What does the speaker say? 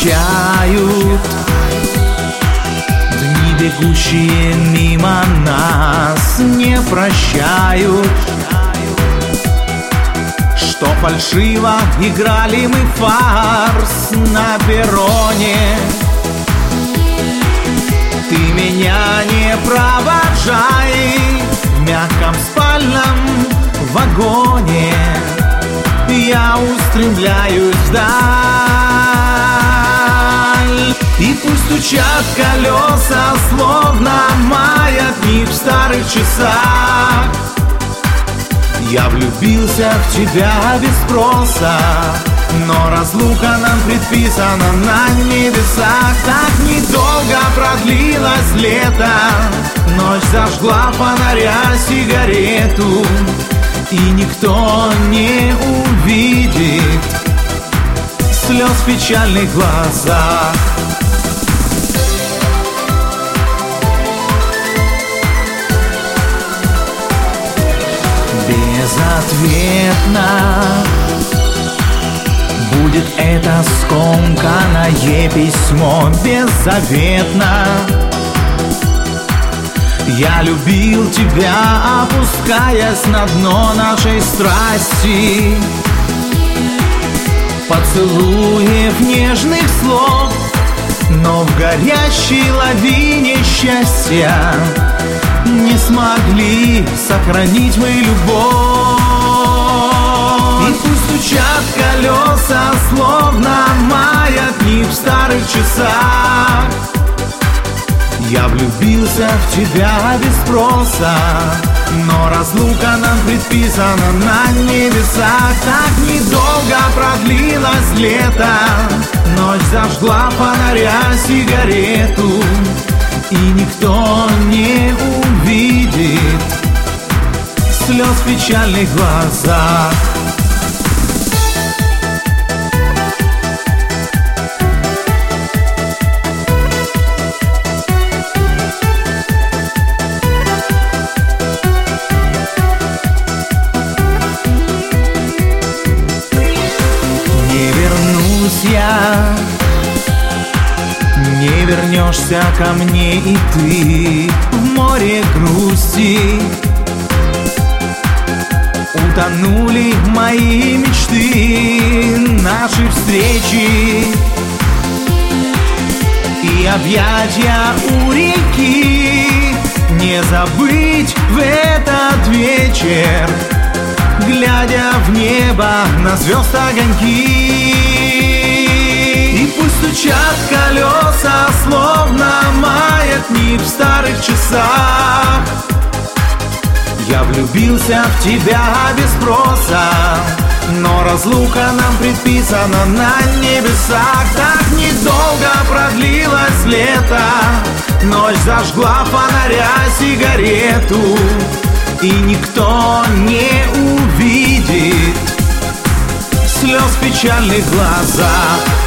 прощают дни, бегущие мимо нас, не прощают, что фальшиво играли мы фарс на перроне. Ты меня не провожай в мягком спальном вагоне, я устремляюсь вдаль. И пусть стучат колеса, словно маятник в старых часах. Я влюбился в тебя без спроса, но разлука нам предписана на небесах. Так недолго продлилось лето, ночь зажгла фонаря сигарету, и никто не увидит слез в печальных глазах. Безответно будет это скомканное письмо, беззаветно. Я любил тебя, опускаясь на дно нашей страсти, поцелуев нежных слов, но в горящей лавине счастья не смогли сохранить мы любовь. И пусть стучат колеса, словно маятник в старых часах. Я влюбился в тебя без спроса, но разлука нам предписана на небесах. Так недолго продлилось лето, ночь зажгла фонаря сигарету, и никто не увидит слез в печальных глазах. Не вернешься ко мне и ты в море грусти. Утонули мои мечты, наши встречи и объятия у реки. Не забыть в этот вечер, глядя в небо на звезд огоньки. И пусть стучат колеса, словно маятник в старых часах. Я влюбился в тебя без спроса, но разлука нам предписана на небесах. Так недолго продлилось лето, ночь зажгла фонаря сигарету, и никто не увидит слез в печальных глазах.